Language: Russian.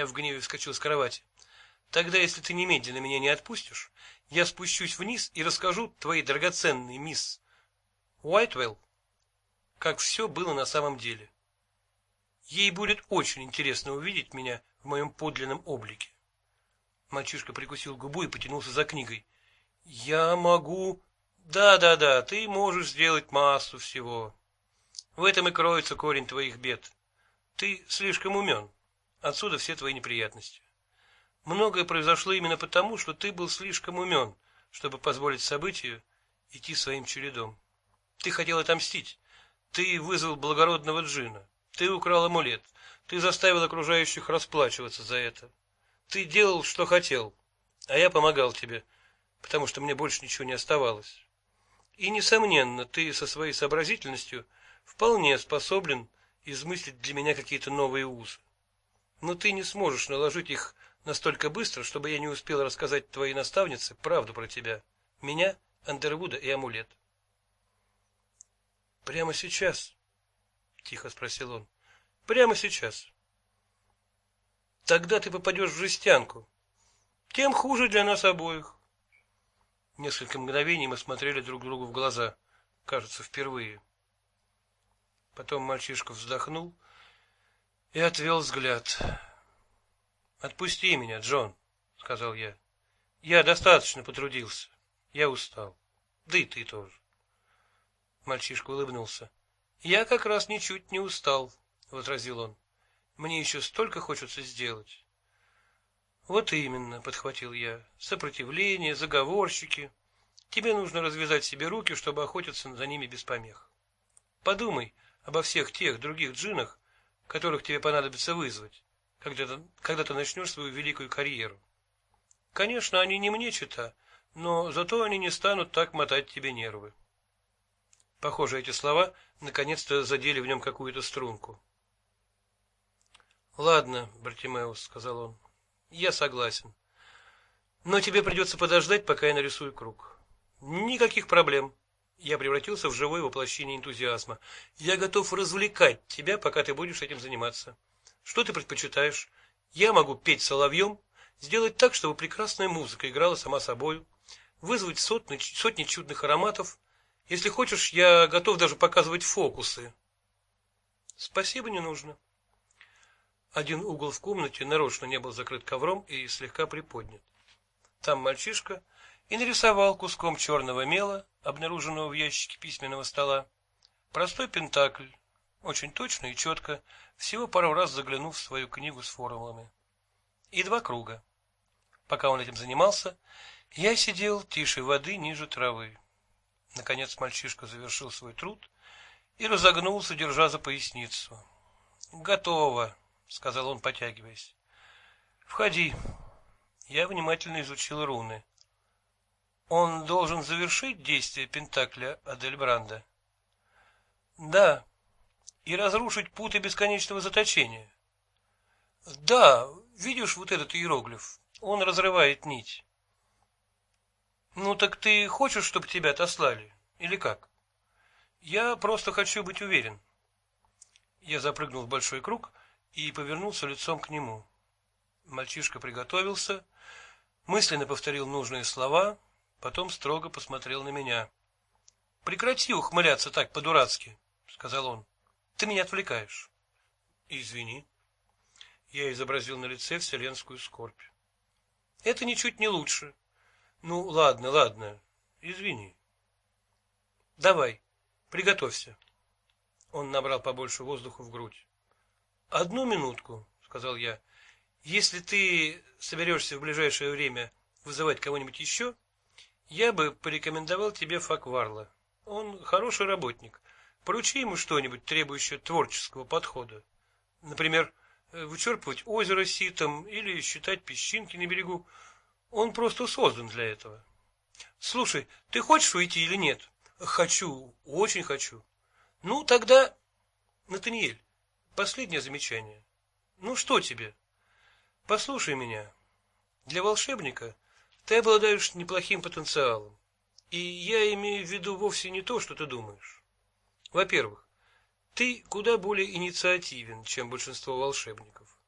Я в гневе вскочил с кровати. Тогда, если ты немедленно меня не отпустишь, я спущусь вниз и расскажу твоей драгоценной мисс Уайтвелл, как все было на самом деле. Ей будет очень интересно увидеть меня в моем подлинном облике. Мальчишка прикусил губу и потянулся за книгой. Я могу... Да, ты можешь сделать массу всего. В этом и кроется корень твоих бед. Ты слишком умен. Отсюда все твои неприятности. Многое произошло именно потому, что ты был слишком умен, чтобы позволить событию идти своим чередом. Ты хотел отомстить. Ты вызвал благородного джинна. Ты украл амулет. Ты заставил окружающих расплачиваться за это. Ты делал, что хотел, а я помогал тебе, потому что мне больше ничего не оставалось. И, несомненно, ты со своей сообразительностью вполне способен измыслить для меня какие-то новые узы. Но ты не сможешь наложить их настолько быстро, чтобы я не успел рассказать твоей наставнице правду про тебя, меня, Андервуда и амулет. Прямо сейчас? Тихо спросил он. Прямо сейчас. Тогда ты попадешь в жестянку. Тем хуже для нас обоих. Несколько мгновений мы смотрели друг другу в глаза, кажется, впервые. Потом мальчишка вздохнул и отвел взгляд. Отпусти меня, Джон, сказал я. Я достаточно потрудился. Я устал. Да и ты тоже. Мальчишка улыбнулся. Я как раз ничуть не устал, возразил он. Мне еще столько хочется сделать. Вот именно, подхватил я. Сопротивление, заговорщики. Тебе нужно развязать себе руки, чтобы охотиться за ними без помех. Подумай обо всех тех других джиннах, которых тебе понадобится вызвать, когда ты начнешь свою великую карьеру. Конечно, они не мне чета, но зато они не станут так мотать тебе нервы. Похоже, эти слова наконец-то задели в нем какую-то струнку. Ладно, Бартимеус, сказал он. Я согласен. Но тебе придется подождать, пока я нарисую круг. Никаких проблем. Я превратился в живое воплощение энтузиазма. Я готов развлекать тебя, пока ты будешь этим заниматься. Что ты предпочитаешь? Я могу петь соловьем, сделать так, чтобы прекрасная музыка играла сама собою, вызвать сотни чудных ароматов. Если хочешь, я готов даже показывать фокусы. Спасибо, не нужно. Один угол в комнате нарочно не был закрыт ковром и слегка приподнят. Там мальчишка и нарисовал куском черного мела, обнаруженного в ящике письменного стола, простой пентакль, очень точно и четко, всего пару раз заглянув в свою книгу с формулами. И 2 круга. Пока он этим занимался, я сидел тише воды ниже травы. Наконец мальчишка завершил свой труд и разогнулся, держа за поясницу. Готово, сказал он, потягиваясь. Входи. Я внимательно изучил руны. Он должен завершить действие пентакля Адельбранда. Да, и разрушить путы бесконечного заточения. Да, видишь вот этот иероглиф? Он разрывает нить. Ну так ты хочешь, чтобы тебя отослали, или как? Я просто хочу быть уверен. Я запрыгнул в большой круг и повернулся лицом к нему. Мальчишка приготовился, мысленно повторил нужные слова, потом строго посмотрел на меня. Прекрати ухмыляться так по-дурацки, сказал он. Ты меня отвлекаешь. Извини. Я изобразил на лице вселенскую скорбь. Это ничуть не лучше. Ну, ладно. Извини. Давай, приготовься. Он набрал побольше воздуха в грудь. 1 минутку, сказал я. Если ты соберешься в ближайшее время вызывать кого-нибудь еще, я бы порекомендовал тебе Факварла. Он хороший работник. Поручи ему что-нибудь, требующее творческого подхода. Например, вычерпывать озеро ситом или считать песчинки на берегу. Он просто создан для этого. Слушай, ты хочешь уйти или нет? Хочу, очень хочу. Ну, тогда, Натаниэль, последнее замечание. Ну, что тебе? Послушай меня. Для волшебника ты обладаешь неплохим потенциалом. И я имею в виду вовсе не то, что ты думаешь. Во-первых, ты куда более инициативен, чем большинство волшебников.